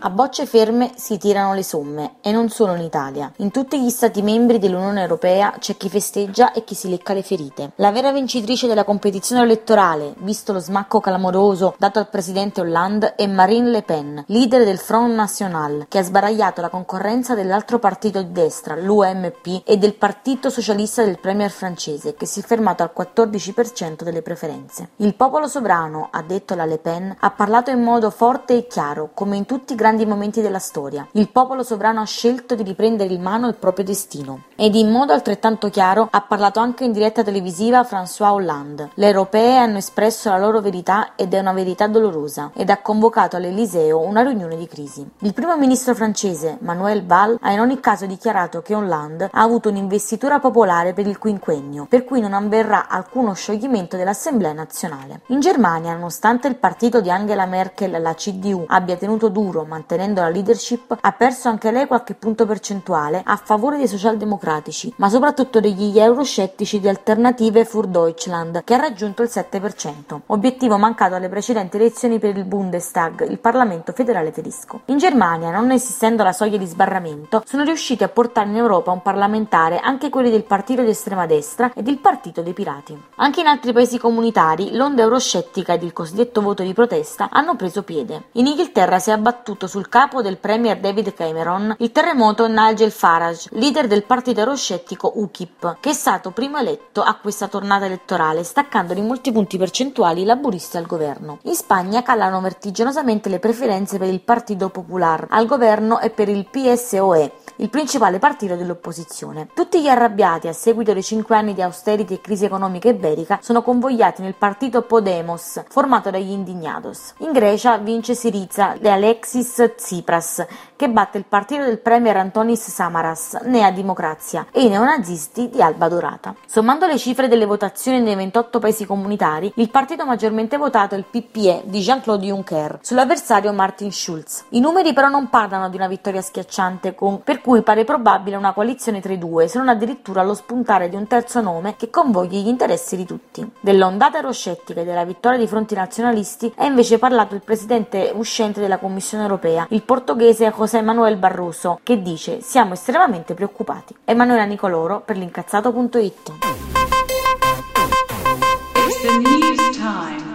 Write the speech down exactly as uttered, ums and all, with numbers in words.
A bocce ferme si tirano le somme, e non solo in Italia. In tutti gli stati membri dell'Unione Europea c'è chi festeggia e chi si lecca le ferite. La vera vincitrice della competizione elettorale, visto lo smacco clamoroso dato al presidente Hollande, è Marine Le Pen, leader del Front National, che ha sbaragliato la concorrenza dell'altro partito di destra, l'U M P, e del partito socialista del premier francese, che si è fermato al quattordici per cento delle preferenze. Il popolo sovrano, ha detto la Le Pen, ha parlato in modo forte e chiaro, come in tutti i grandi momenti della storia. Il popolo sovrano ha scelto di riprendere in mano il proprio destino. Ed in modo altrettanto chiaro ha parlato anche in diretta televisiva François Hollande. Le europee hanno espresso la loro verità ed è una verità dolorosa, ed ha convocato all'Eliseo una riunione di crisi. Il primo ministro francese, Manuel Valls, ha in ogni caso dichiarato che Hollande ha avuto un'investitura popolare per il quinquennio, per cui non avverrà alcuno scioglimento dell'Assemblea nazionale. In Germania, nonostante il partito di Angela Merkel, la C D U, abbia tenuto duro mantenendo la leadership, ha perso anche lei qualche punto percentuale a favore dei socialdemocratici, ma soprattutto degli euroscettici di Alternative für Deutschland, che ha raggiunto il sette per cento, obiettivo mancato alle precedenti elezioni per il Bundestag, il Parlamento federale tedesco. In Germania, non esistendo la soglia di sbarramento, sono riusciti a portare in Europa un parlamentare anche quelli del partito di estrema destra e del partito dei pirati. Anche in altri paesi comunitari l'onda euroscettica ed il cosiddetto voto di protesta hanno preso piede. In Inghilterra si è abbattuto sul capo del premier David Cameron il terremoto Nigel Farage, leader del partito euroscettico U K I P, che è stato primo eletto a questa tornata elettorale, staccando di molti punti percentuali i laburisti al governo. In Spagna calano vertiginosamente le preferenze per il Partido Popular al governo e per il P S O E, il principale partito dell'opposizione. Tutti gli arrabbiati a seguito dei cinque anni di austerity e crisi economica iberica sono convogliati nel partito Podemos, formato dagli indignados. In Grecia vince Syriza di Alexis Tsipras, che batte il partito del premier Antonis Samaras, Nea Dimocrazia, e i neonazisti di Alba Dorata. Sommando le cifre delle votazioni nei ventotto paesi comunitari, il partito maggiormente votato è il P P E di Jean-Claude Juncker, sull'avversario Martin Schulz. I numeri però non parlano di una vittoria schiacciante, con, per cui pare probabile una coalizione tra i due, se non addirittura lo spuntare di un terzo nome che convogli gli interessi di tutti. Dell'ondata euroscettica e della vittoria di fronti nazionalisti è invece parlato il presidente uscente della Commissione europea, il portoghese José Manuel Barroso, che dice: siamo estremamente preoccupati. Emanuela Nicoloro per l'incazzato punto it. It's the news time.